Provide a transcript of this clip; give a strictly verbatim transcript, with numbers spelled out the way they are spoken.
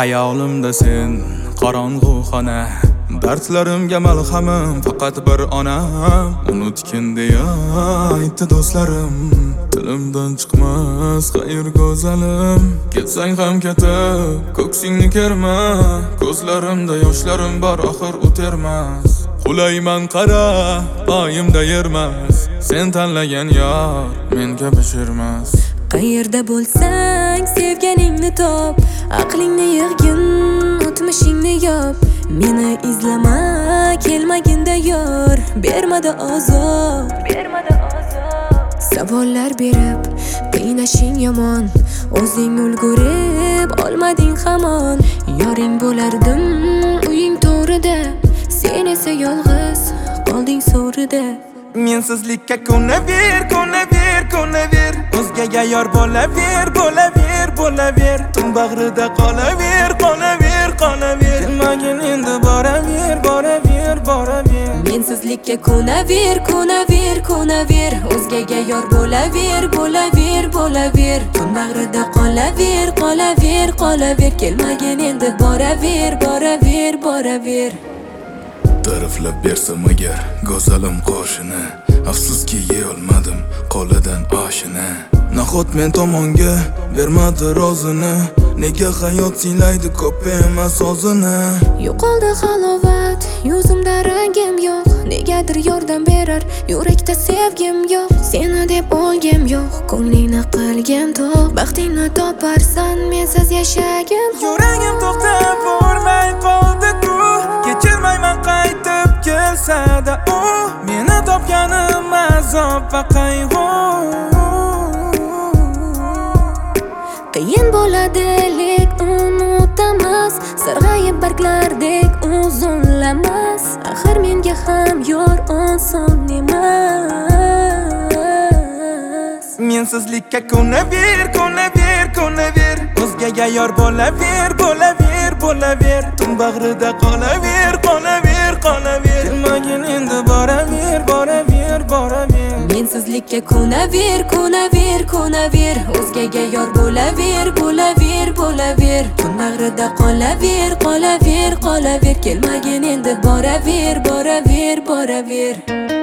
Hayolimda sen qorong'u xona, dardlarimga malhamim faqat bir onam. Unutgin deya aytdi do'stlarim, tilimdan chiqmas xayr go'zalim. Ketsang ham ketib, ko'ksingni kerma, ko'zlarimda yoshlarim bor oxir o'termas. Qulayman qara, oyimda yermas, sen tanlagan yor menga bishirmas. Qayerda bo'lsang sevganingni top, aqlingni yig'gin, o'tmishingni yop. Meni izlama, kelmaginda yor, bermada azob, bermada azob. Savollar berib, qiynashing yomon, o'zing ulgurib olmading hamon. Yoring bo'lardim uying to'rida, sen esa yolg'iz qolding so'rida. Mensizlikka ko'naver, ko'naver, ko'naver. O'zgaga yor bo'laver, bo'laver, bo'laver. Tun bag'rida qolaver, qolaver, qolaver. Kelmagin endi boraver, boraver, boraver. Mensizlikka ko'naver, ko'naver, ko'naver. O'zgaga yor bo'laver, bo'laver, bo'laver. Tun bag'rida qolaver, qolaver, qolaver. Kelmagin endi boraver, boraver, boraver. Tariflab bersam agar go'zalim qo'shini, afsuski yeyolmadim qo'lidan oshini. Nahot men tomonga bermadi rozini, nega hayot siylaydi ko'p emas o'zini. Yo'qoldi halovat, yuzimda rangim yo'q. Negadir yordam berar, yurakda sevgim yo'q. Seni deb o'lgim yo'q, ko'nglingni qilgin to'q. Baxtingni toparsan, mensiz yashagin. Yuragim to'xtab bo'lmay qoldi-ku, kechirmayman qaytib kelsa-da u. Meni topganim azob va qayg'u. Qiyin bo'ladi lek unutamas, sarg'ayib barglardek uzunlamas. Axir menga ham yor oson emas. Mensizlikka ko'naver, ko'naver, ko'naver. O'zgaga yor bo'laver, bo'laver, bo'laver. Tun bag'rida qolaver, qolaver, qolaver. Kelmagin endi boraver, boraver, boraver. Mensizlikka ko'naver, ko'naver, ko'naver. O'zgaga yor bo'laver, bo'laver, bo'laver. Tun bag'rida qolaver, qolaver, qolaver. Kelmagin endi boraver, boraver, boraver.